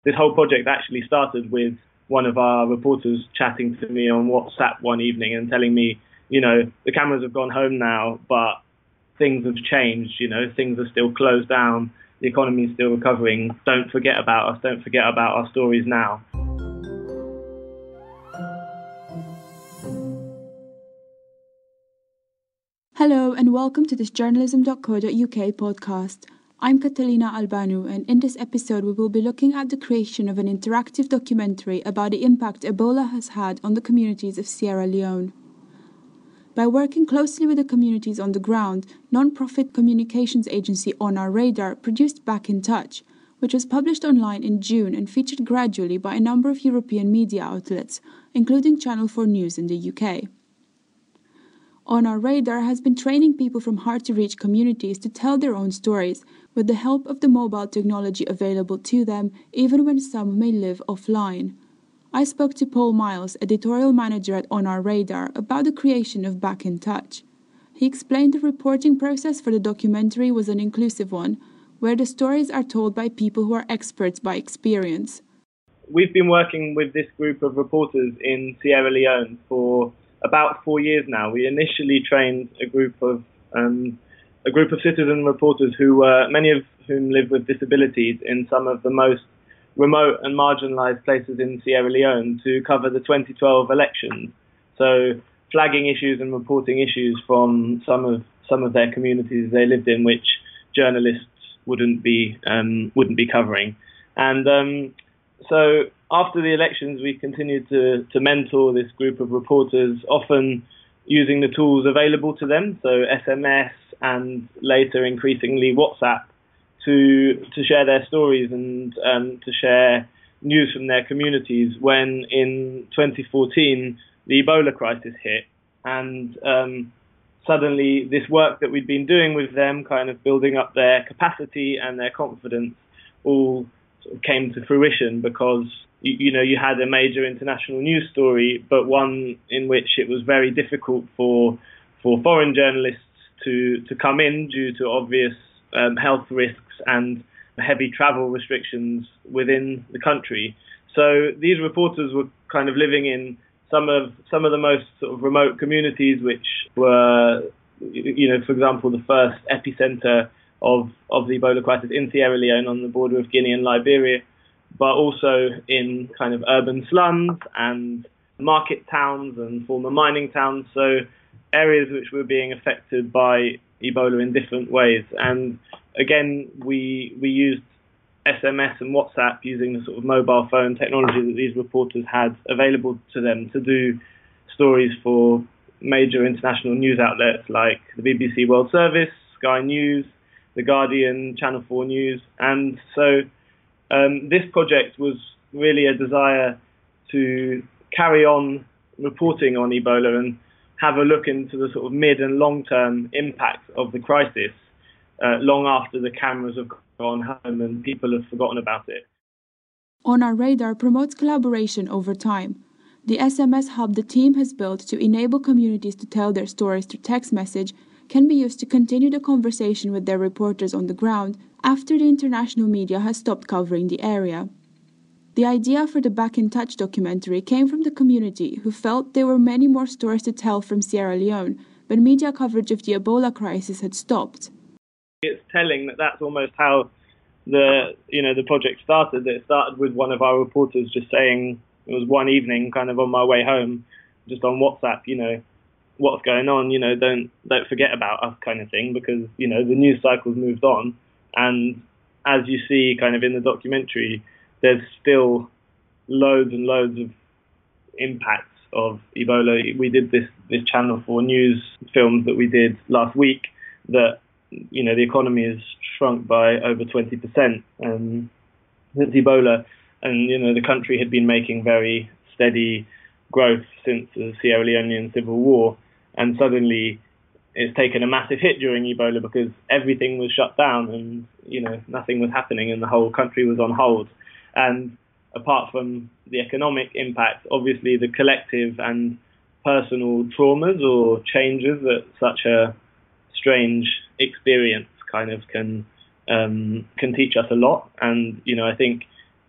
This whole project actually started with one of our reporters chatting to me on WhatsApp one evening and telling me, the cameras have gone home now, but things have changed, things are still closed down, the economy is still recovering, don't forget about us, don't forget about our stories now. Hello and welcome to this journalism.co.uk podcast. I'm Catalina Albanu, and in this episode we will be looking at the creation of an interactive documentary about the impact Ebola has had on the communities of Sierra Leone. By working closely with the communities on the ground, non-profit communications agency On Our Radar produced Back in Touch, which was published online in June and featured gradually by a number of European media outlets, including Channel 4 News in the UK. On Our Radar has been training people from hard-to-reach communities to tell their own stories, with the help of the mobile technology available to them, even when some may live offline. I spoke to Paul Miles, editorial manager at On Our Radar, about the creation of Back in Touch. He explained the reporting process for the documentary was an inclusive one, where the stories are told by people who are experts by experience. We've been working with this group of reporters in Sierra Leone for about 4 years now. We initially trained a group of citizen reporters many of whom live with disabilities in some of the most remote and marginalised places in Sierra Leone to cover the 2012 elections. So flagging issues and reporting issues from some of their communities they lived in, which journalists wouldn't be covering. And so after the elections, we continued to mentor this group of reporters, often using the tools available to them, so SMS and later increasingly WhatsApp, to share their stories and to share news from their communities when in 2014 the Ebola crisis hit. And suddenly this work that we'd been doing with them, kind of building up their capacity and their confidence, all sort of came to fruition because you had a major international news story, but one in which it was very difficult for foreign journalists to come in due to obvious health risks and heavy travel restrictions within the country. So these reporters were kind of living in some of the most sort of remote communities, which were, for example, the first epicenter of the Ebola crisis in Sierra Leone on the border of Guinea and Liberia, but also in kind of urban slums and market towns and former mining towns, so areas which were being affected by Ebola in different ways. And again, we used SMS and WhatsApp, using the sort of mobile phone technology that these reporters had available to them, to do stories for major international news outlets like the BBC World Service, Sky News, The Guardian, Channel 4 News. And so this project was really a desire to carry on reporting on Ebola and have a look into the sort of mid and long-term impact of the crisis long after the cameras have gone home and people have forgotten about it. On Our Radar promotes collaboration over time. The SMS hub the team has built to enable communities to tell their stories through text message can be used to continue the conversation with their reporters on the ground after the international media has stopped covering the area. The idea for the Back in Touch documentary came from the community, who felt there were many more stories to tell from Sierra Leone, but media coverage of the Ebola crisis had stopped. It's telling that that's almost how the project started. It started with one of our reporters just saying, it was one evening kind of on my way home, just on WhatsApp, what's going on, don't forget about us, kind of thing, because the news cycle's moved on. And as you see kind of in the documentary, there's still loads and loads of impacts of Ebola. We did this Channel 4 News film that we did last week, that the economy has shrunk by over 20% since Ebola, and the country had been making very steady growth since the Sierra Leonean civil war, and suddenly it's taken a massive hit during Ebola because everything was shut down and nothing was happening and the whole country was on hold. And apart from the economic impact, obviously the collective and personal traumas or changes that such a strange experience kind of can teach us a lot. And I think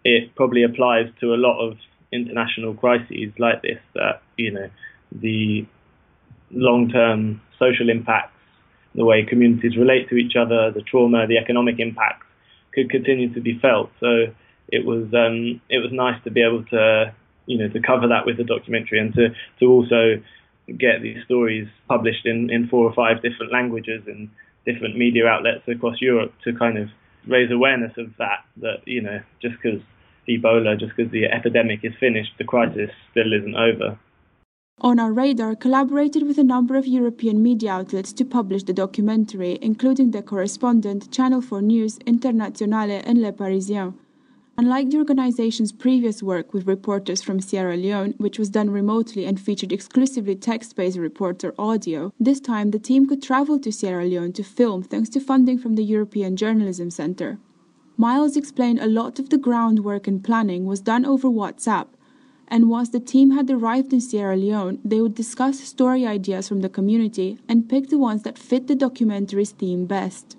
it probably applies to a lot of international crises like this, that, the long-term social impacts, the way communities relate to each other, the trauma, the economic impacts could continue to be felt. So it was nice to be able to cover that with the documentary, and to also get these stories published in 4 or 5 different languages and different media outlets across Europe, to kind of raise awareness of that just because the epidemic is finished, the crisis still isn't over. On Our Radar collaborated with a number of European media outlets to publish the documentary, including The Correspondent, Channel 4 News, Internazionale and Le Parisien. Unlike the organization's previous work with reporters from Sierra Leone, which was done remotely and featured exclusively text-based reporter audio, this time the team could travel to Sierra Leone to film thanks to funding from the European Journalism Centre. Miles explained a lot of the groundwork and planning was done over WhatsApp, and once the team had arrived in Sierra Leone, they would discuss story ideas from the community and pick the ones that fit the documentary's theme best.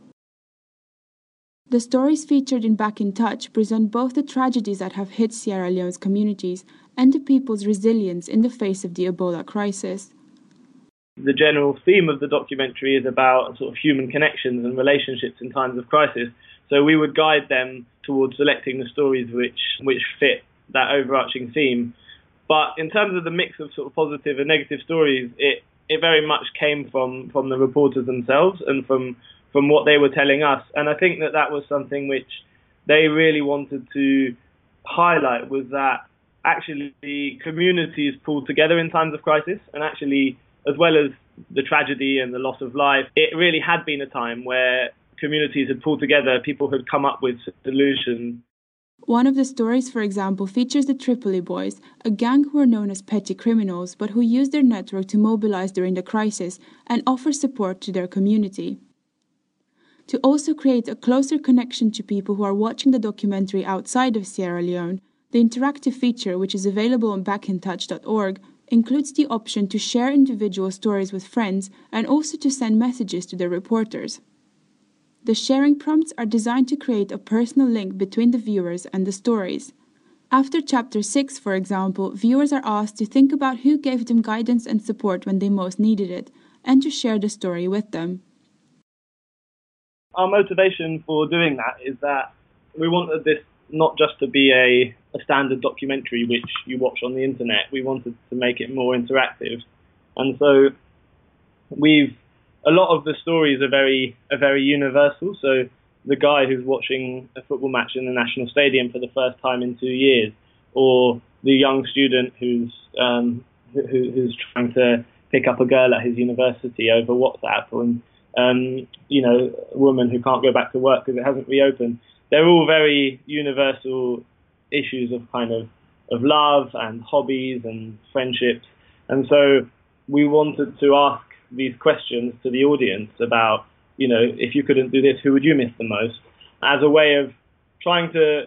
The stories featured in Back in Touch present both the tragedies that have hit Sierra Leone's communities and the people's resilience in the face of the Ebola crisis. The general theme of the documentary is about sort of human connections and relationships in times of crisis. So we would guide them towards selecting the stories which fit that overarching theme. But in terms of the mix of sort of positive and negative stories, it very much came from the reporters themselves and from what they were telling us. And I think that was something which they really wanted to highlight, was that actually the communities pulled together in times of crisis, and actually, as well as the tragedy and the loss of life, it really had been a time where communities had pulled together, people had come up with solutions. One of the stories, for example, features the Tripoli Boys, a gang who are known as petty criminals, but who used their network to mobilize during the crisis and offer support to their community. To also create a closer connection to people who are watching the documentary outside of Sierra Leone, the interactive feature, which is available on backintouch.org, includes the option to share individual stories with friends and also to send messages to the reporters. The sharing prompts are designed to create a personal link between the viewers and the stories. After Chapter 6, for example, viewers are asked to think about who gave them guidance and support when they most needed it, and to share the story with them. Our motivation for doing that is that we wanted this not just to be a standard documentary which you watch on the internet. We wanted to make it more interactive. And so a lot of the stories are very universal. So the guy who's watching a football match in the National Stadium for the first time in 2 years, or the young student who's trying to pick up a girl at his university over WhatsApp, and a woman who can't go back to work because it hasn't reopened. They're all very universal issues of of love and hobbies and friendships. And so we wanted to ask these questions to the audience about, if you couldn't do this, who would you miss the most, as a way of trying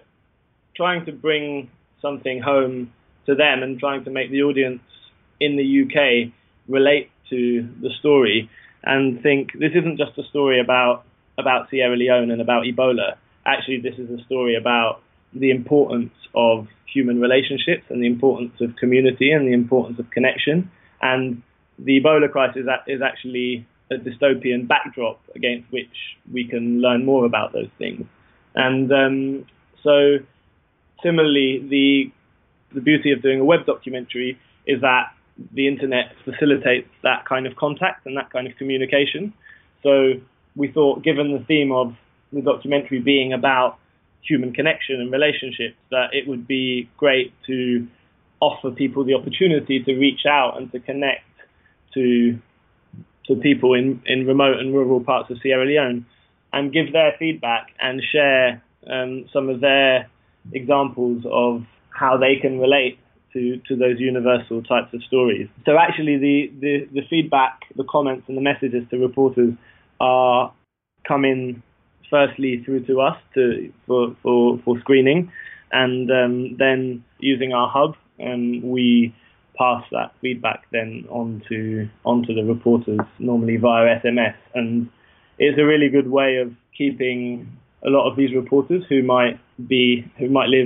to bring something home to them and trying to make the audience in the UK relate to the story and think this isn't just a story about Sierra Leone and about Ebola. Actually, this is a story about the importance of human relationships and the importance of community and the importance of connection. And the Ebola crisis is actually a dystopian backdrop against which we can learn more about those things. And so similarly, the beauty of doing a web documentary is that the internet facilitates that kind of contact and that kind of communication. So we thought, given the theme of the documentary being about human connection and relationships, that it would be great to offer people the opportunity to reach out and to connect to people in remote and rural parts of Sierra Leone and give their feedback and share some of their examples of how they can relate to those universal types of stories. So actually the feedback, the comments and the messages to reporters are coming firstly through to us for screening, and then using our hub, we pass that feedback then onto the reporters, normally via SMS. And it's a really good way of keeping a lot of these reporters who might live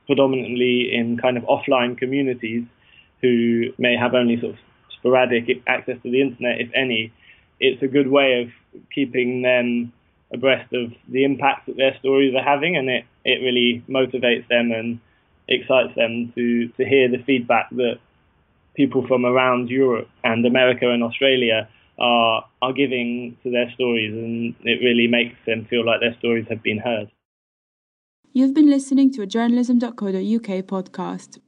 predominantly in kind of offline communities who may have only sort of sporadic access to the internet, if any, it's a good way of keeping them abreast of the impact that their stories are having, and it really motivates them and excites them to hear the feedback that people from around Europe and America and Australia are giving to their stories, and it really makes them feel like their stories have been heard. You've been listening to a journalism.co.uk podcast.